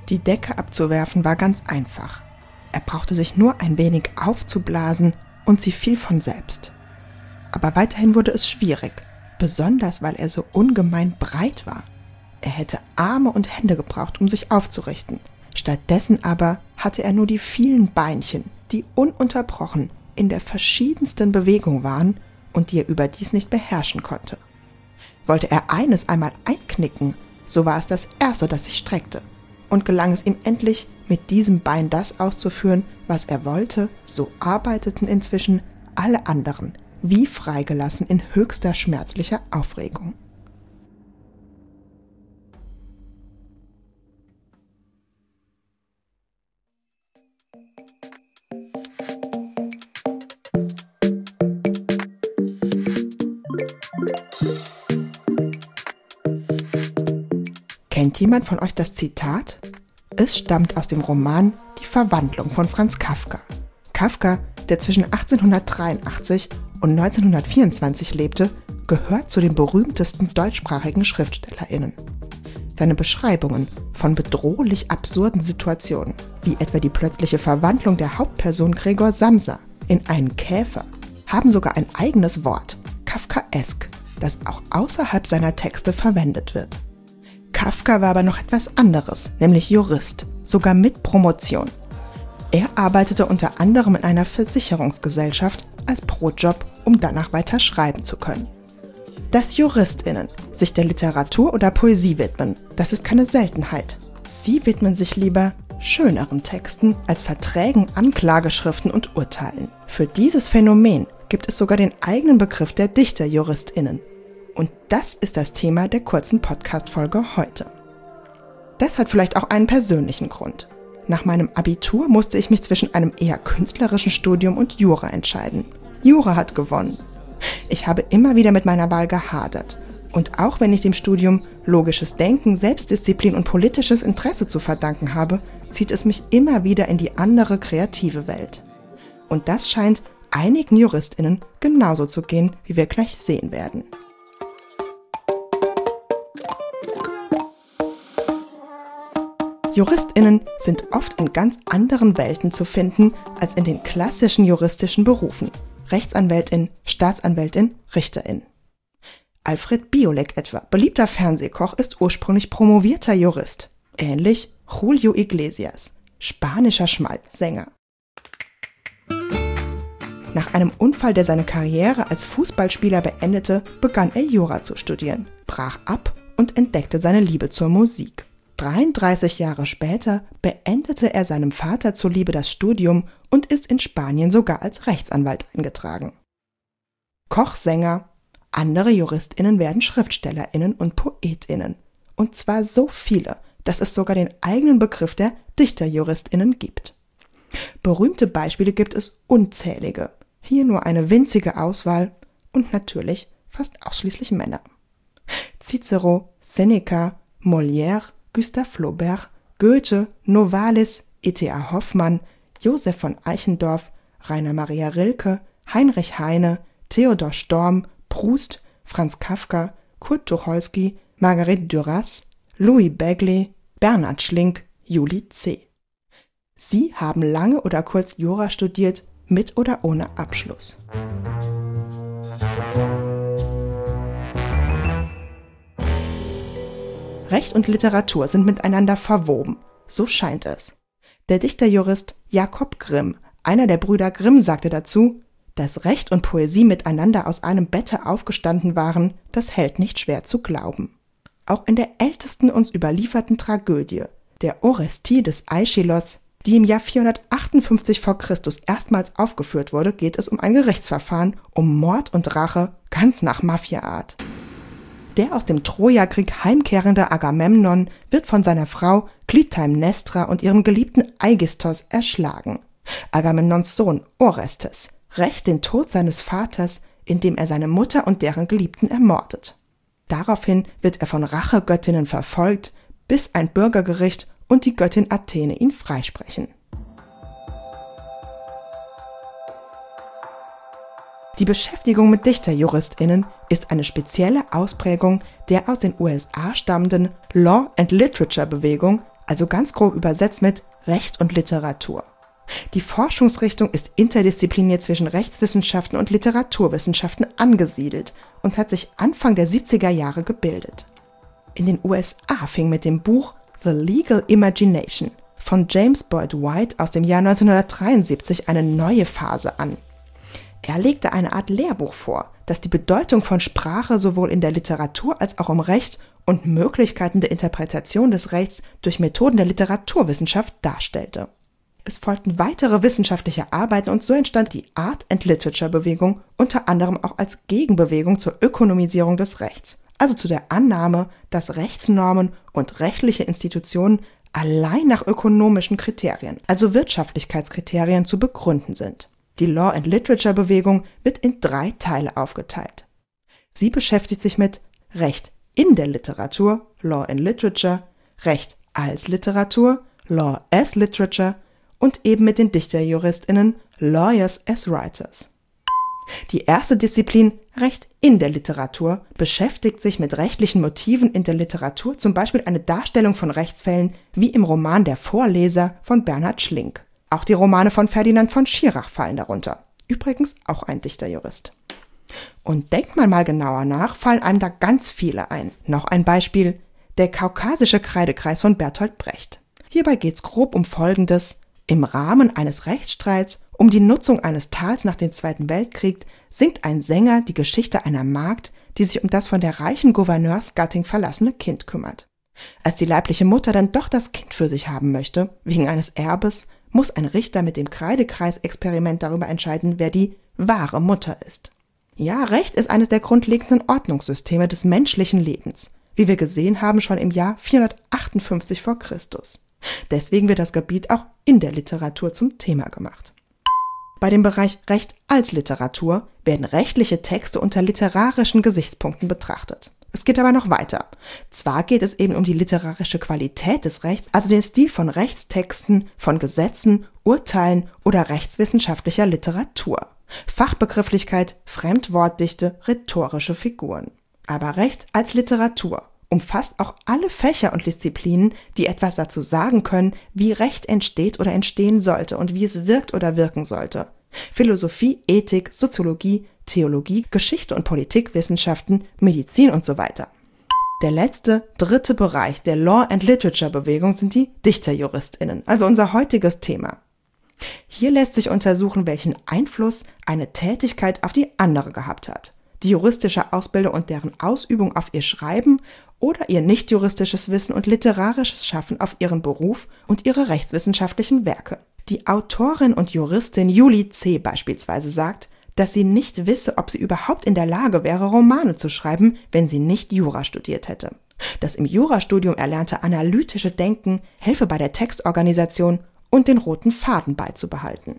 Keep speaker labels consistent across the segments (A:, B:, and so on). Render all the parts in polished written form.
A: Die Decke abzuwerfen war ganz einfach. Er brauchte sich nur ein wenig aufzublasen und sie fiel von selbst. Aber weiterhin wurde es schwierig, besonders weil er so ungemein breit war. Er hätte Arme und Hände gebraucht, um sich aufzurichten. Stattdessen aber hatte er nur die vielen Beinchen, die ununterbrochen in der verschiedensten Bewegung waren und die er überdies nicht beherrschen konnte. Wollte er eines einmal einknicken, so war es das erste, das sich streckte. Und gelang es ihm endlich, mit diesem Bein das auszuführen, was er wollte, so arbeiteten inzwischen alle anderen, wie freigelassen in höchster schmerzlicher Aufregung. Kennt jemand von euch das Zitat? Es stammt aus dem Roman Die Verwandlung von Franz Kafka. Kafka, der zwischen 1883 und 1924 lebte, gehört zu den berühmtesten deutschsprachigen SchriftstellerInnen. Seine Beschreibungen von bedrohlich absurden Situationen, wie etwa die plötzliche Verwandlung der Hauptperson Gregor Samsa in einen Käfer, haben sogar ein eigenes Wort, Kafkaesk, das auch außerhalb seiner Texte verwendet wird. Kafka war aber noch etwas anderes, nämlich Jurist, sogar mit Promotion. Er arbeitete unter anderem in einer Versicherungsgesellschaft als Brotjob, um danach weiter schreiben zu können. Dass JuristInnen sich der Literatur oder Poesie widmen, das ist keine Seltenheit. Sie widmen sich lieber schöneren Texten als Verträgen, Anklageschriften und Urteilen. Für dieses Phänomen gibt es sogar den eigenen Begriff der DichterjuristInnen. Und das ist das Thema der kurzen Podcast-Folge heute. Das hat vielleicht auch einen persönlichen Grund. Nach meinem Abitur musste ich mich zwischen einem eher künstlerischen Studium und Jura entscheiden. Jura hat gewonnen. Ich habe immer wieder mit meiner Wahl gehadert. Und auch wenn ich dem Studium logisches Denken, Selbstdisziplin und politisches Interesse zu verdanken habe, zieht es mich immer wieder in die andere kreative Welt. Und das scheint einigen JuristInnen genauso zu gehen, wie wir gleich sehen werden. JuristInnen sind oft in ganz anderen Welten zu finden als in den klassischen juristischen Berufen. Rechtsanwältin, Staatsanwältin, Richterin. Alfred Biolek etwa, beliebter Fernsehkoch, ist ursprünglich promovierter Jurist. Ähnlich Julio Iglesias, spanischer Schmalzsänger. Nach einem Unfall, der seine Karriere als Fußballspieler beendete, begann er Jura zu studieren, brach ab und entdeckte seine Liebe zur Musik. 33 Jahre später beendete er seinem Vater zuliebe das Studium und ist in Spanien sogar als Rechtsanwalt eingetragen. Koch-Sänger, andere JuristInnen werden SchriftstellerInnen und PoetInnen. Und zwar so viele, dass es sogar den eigenen Begriff der DichterjuristInnen gibt. Berühmte Beispiele gibt es unzählige, hier nur eine winzige Auswahl und natürlich fast ausschließlich Männer. Cicero, Seneca, Molière, Gustave Flaubert, Goethe, Novalis, E.T.A. Hoffmann, Josef von Eichendorff, Rainer Maria Rilke, Heinrich Heine, Theodor Storm, Proust, Franz Kafka, Kurt Tucholsky, Marguerite Duras, Louis Begley, Bernhard Schlink, Julie C. Sie haben lange oder kurz Jura studiert, mit oder ohne Abschluss. Recht und Literatur sind miteinander verwoben, so scheint es. Der Dichterjurist Jakob Grimm, einer der Brüder Grimm, sagte dazu, dass Recht und Poesie miteinander aus einem Bette aufgestanden waren, das hält nicht schwer zu glauben. Auch in der ältesten uns überlieferten Tragödie, der Orestie des Aeschylos, die im Jahr 458 v. Chr. Erstmals aufgeführt wurde, geht es um ein Gerichtsverfahren, um Mord und Rache, ganz nach Mafia-Art. Der aus dem Trojakrieg heimkehrende Agamemnon wird von seiner Frau Clytemnestra und ihrem geliebten Aigisthos erschlagen. Agamemnons Sohn Orestes rächt den Tod seines Vaters, indem er seine Mutter und deren Geliebten ermordet. Daraufhin wird er von Rachegöttinnen verfolgt, bis ein Bürgergericht und die Göttin Athene ihn freisprechen. Die Beschäftigung mit DichterjuristInnen ist eine spezielle Ausprägung der aus den USA stammenden Law and Literature Bewegung, Also ganz grob übersetzt mit Recht und Literatur. Die Forschungsrichtung ist interdisziplinär zwischen Rechtswissenschaften und Literaturwissenschaften angesiedelt und hat sich Anfang der 70er Jahre gebildet. In den USA fing mit dem Buch The Legal Imagination von James Boyd White aus dem Jahr 1973 eine neue Phase an. Er legte eine Art Lehrbuch vor, das die Bedeutung von Sprache sowohl in der Literatur als auch im Recht und Möglichkeiten der Interpretation des Rechts durch Methoden der Literaturwissenschaft darstellte. Es folgten weitere wissenschaftliche Arbeiten und so entstand die Art and Literature Bewegung unter anderem auch als Gegenbewegung zur Ökonomisierung des Rechts, also zu der Annahme, dass Rechtsnormen und rechtliche Institutionen allein nach ökonomischen Kriterien, also Wirtschaftlichkeitskriterien, zu begründen sind. Die Law and Literature Bewegung wird in 3 Teile aufgeteilt. Sie beschäftigt sich mit Recht in der Literatur, Law and Literature, Recht als Literatur, Law as Literature und eben mit den DichterjuristInnen, Lawyers as Writers. Die erste Disziplin, Recht in der Literatur, beschäftigt sich mit rechtlichen Motiven in der Literatur, zum Beispiel eine Darstellung von Rechtsfällen wie im Roman Der Vorleser von Bernhard Schlink. Auch die Romane von Ferdinand von Schirach fallen darunter. Übrigens auch ein Dichterjurist. Und denkt man mal genauer nach, fallen einem da ganz viele ein. Noch ein Beispiel, der Kaukasische Kreidekreis von Bertolt Brecht. Hierbei geht's grob um Folgendes. Im Rahmen eines Rechtsstreits um die Nutzung eines Tals nach dem Zweiten Weltkrieg singt ein Sänger die Geschichte einer Magd, die sich um das von der reichen Gouverneursgattin verlassene Kind kümmert. Als die leibliche Mutter dann doch das Kind für sich haben möchte, wegen eines Erbes, muss ein Richter mit dem Kreidekreis-Experiment darüber entscheiden, wer die wahre Mutter ist. Ja, Recht ist eines der grundlegenden Ordnungssysteme des menschlichen Lebens, wie wir gesehen haben schon im Jahr 458 vor Christus. Deswegen wird das Gebiet auch in der Literatur zum Thema gemacht. Bei dem Bereich Recht als Literatur werden rechtliche Texte unter literarischen Gesichtspunkten betrachtet. Es geht aber noch weiter. Zwar geht es eben um die literarische Qualität des Rechts, also den Stil von Rechtstexten, von Gesetzen, Urteilen oder rechtswissenschaftlicher Literatur. Fachbegrifflichkeit, Fremdwortdichte, rhetorische Figuren. Aber Recht als Literatur umfasst auch alle Fächer und Disziplinen, die etwas dazu sagen können, wie Recht entsteht oder entstehen sollte und wie es wirkt oder wirken sollte. Philosophie, Ethik, Soziologie, Theologie, Geschichte und Politikwissenschaften, Medizin und so weiter. Der letzte, 3. Bereich der Law and Literature Bewegung sind die DichterjuristInnen, also unser heutiges Thema. Hier lässt sich untersuchen, welchen Einfluss eine Tätigkeit auf die andere gehabt hat. Die juristische Ausbildung und deren Ausübung auf ihr Schreiben oder ihr nicht-juristisches Wissen und literarisches Schaffen auf ihren Beruf und ihre rechtswissenschaftlichen Werke. Die Autorin und Juristin Julie C. beispielsweise sagt, dass sie nicht wisse, ob sie überhaupt in der Lage wäre, Romane zu schreiben, wenn sie nicht Jura studiert hätte. Das im Jurastudium erlernte analytische Denken helfe bei der Textorganisation und den roten Faden beizubehalten.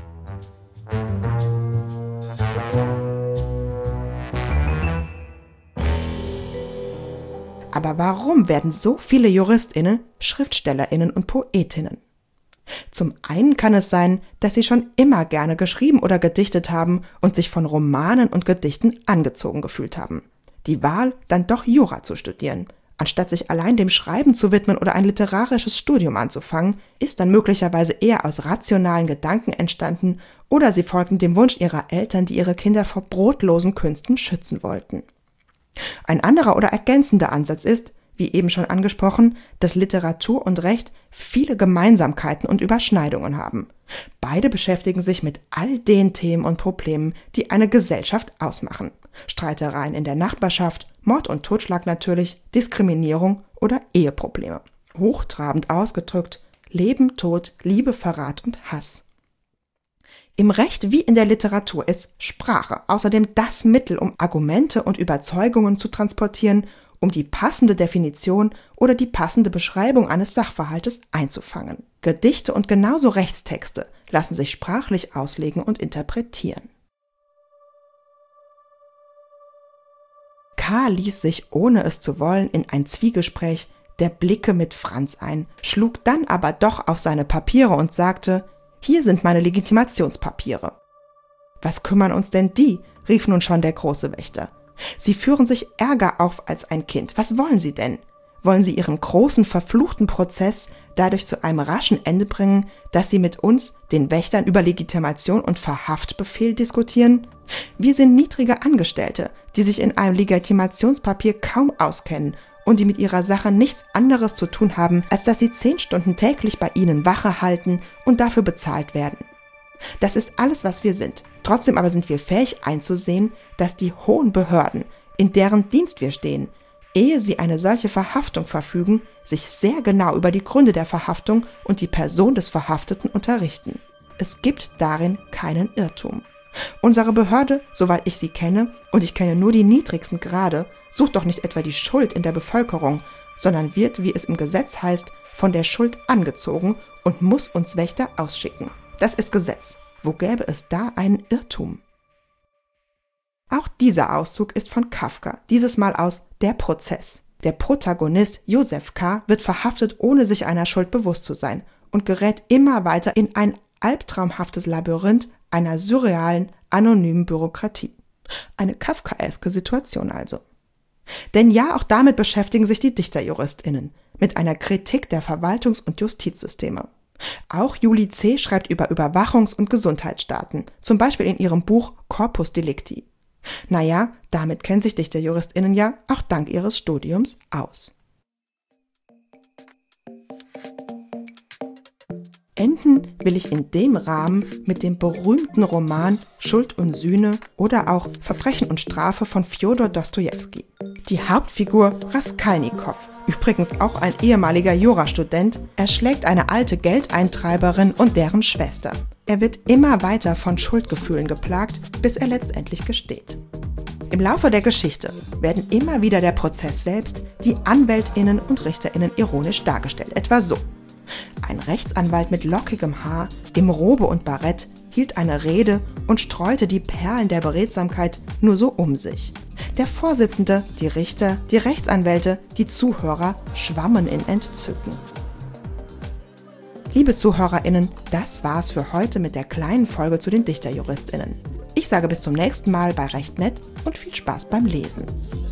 A: Aber warum werden so viele JuristInnen SchriftstellerInnen und PoetInnen? Zum einen kann es sein, dass sie schon immer gerne geschrieben oder gedichtet haben und sich von Romanen und Gedichten angezogen gefühlt haben. Die Wahl, dann doch Jura zu studieren, anstatt sich allein dem Schreiben zu widmen oder ein literarisches Studium anzufangen, ist dann möglicherweise eher aus rationalen Gedanken entstanden oder sie folgten dem Wunsch ihrer Eltern, die ihre Kinder vor brotlosen Künsten schützen wollten. Ein anderer oder ergänzender Ansatz ist, wie eben schon angesprochen, dass Literatur und Recht viele Gemeinsamkeiten und Überschneidungen haben. Beide beschäftigen sich mit all den Themen und Problemen, die eine Gesellschaft ausmachen. Streitereien in der Nachbarschaft, Mord und Totschlag natürlich, Diskriminierung oder Eheprobleme. Hochtrabend ausgedrückt: Leben, Tod, Liebe, Verrat und Hass. Im Recht wie in der Literatur ist Sprache außerdem das Mittel, um Argumente und Überzeugungen zu transportieren, um die passende Definition oder die passende Beschreibung eines Sachverhaltes einzufangen. Gedichte und genauso Rechtstexte lassen sich sprachlich auslegen und interpretieren. K. ließ sich, ohne es zu wollen, in ein Zwiegespräch der Blicke mit Franz ein, schlug dann aber doch auf seine Papiere und sagte: »Hier sind meine Legitimationspapiere.« »Was kümmern uns denn die?« rief nun schon der große Wächter. »Sie führen sich ärger auf als ein Kind. Was wollen Sie denn? wollen sie ihren großen, verfluchten Prozess dadurch zu einem raschen Ende bringen, dass sie mit uns, den Wächtern, über Legitimation und Verhaftbefehl diskutieren? Wir sind niedrige Angestellte, die sich in einem Legitimationspapier kaum auskennen und die mit ihrer Sache nichts anderes zu tun haben, als dass sie 10 Stunden täglich bei ihnen Wache halten und dafür bezahlt werden. Das ist alles, was wir sind. Trotzdem aber sind wir fähig einzusehen, dass die hohen Behörden, in deren Dienst wir stehen, ehe sie eine solche Verhaftung verfügen, sich sehr genau über die Gründe der Verhaftung und die Person des Verhafteten unterrichten. Es gibt darin keinen Irrtum. Unsere Behörde, soweit ich sie kenne, und ich kenne nur die niedrigsten Grade, sucht doch nicht etwa die Schuld in der Bevölkerung, sondern wird, wie es im Gesetz heißt, von der Schuld angezogen und muss uns Wächter ausschicken. Das ist Gesetz. Wo gäbe es da einen Irrtum? Auch dieser Auszug ist von Kafka, dieses Mal aus Der Prozess. Der Protagonist Josef K. wird verhaftet, ohne sich einer Schuld bewusst zu sein und gerät immer weiter in ein albtraumhaftes Labyrinth einer surrealen, anonymen Bürokratie. Eine kafkaeske Situation also. Denn ja, auch damit beschäftigen sich die DichterjuristInnen, mit einer Kritik der Verwaltungs- und Justizsysteme. Auch Julie C. schreibt über Überwachungs- und Gesundheitsstaaten, zum Beispiel in ihrem Buch Corpus Delicti. Naja, damit kennen sich DichterjuristInnen ja auch dank ihres Studiums aus. Enden will ich in dem Rahmen mit dem berühmten Roman Schuld und Sühne oder auch Verbrechen und Strafe von Fjodor Dostojewski. Die Hauptfigur Raskolnikow, übrigens auch ein ehemaliger Jurastudent, erschlägt eine alte Geldeintreiberin und deren Schwester. Er wird immer weiter von Schuldgefühlen geplagt, bis er letztendlich gesteht. Im Laufe der Geschichte werden immer wieder der Prozess selbst, die AnwältInnen und RichterInnen ironisch dargestellt, etwa so. Ein Rechtsanwalt mit lockigem Haar, im Robe und Barett, hielt eine Rede und streute die Perlen der Beredsamkeit nur so um sich. Der Vorsitzende, die Richter, die Rechtsanwälte, die Zuhörer schwammen in Entzücken. Liebe ZuhörerInnen, das war's für heute mit der kleinen Folge zu den DichterjuristInnen. Ich sage bis zum nächsten Mal bei Recht Nett und viel Spaß beim Lesen.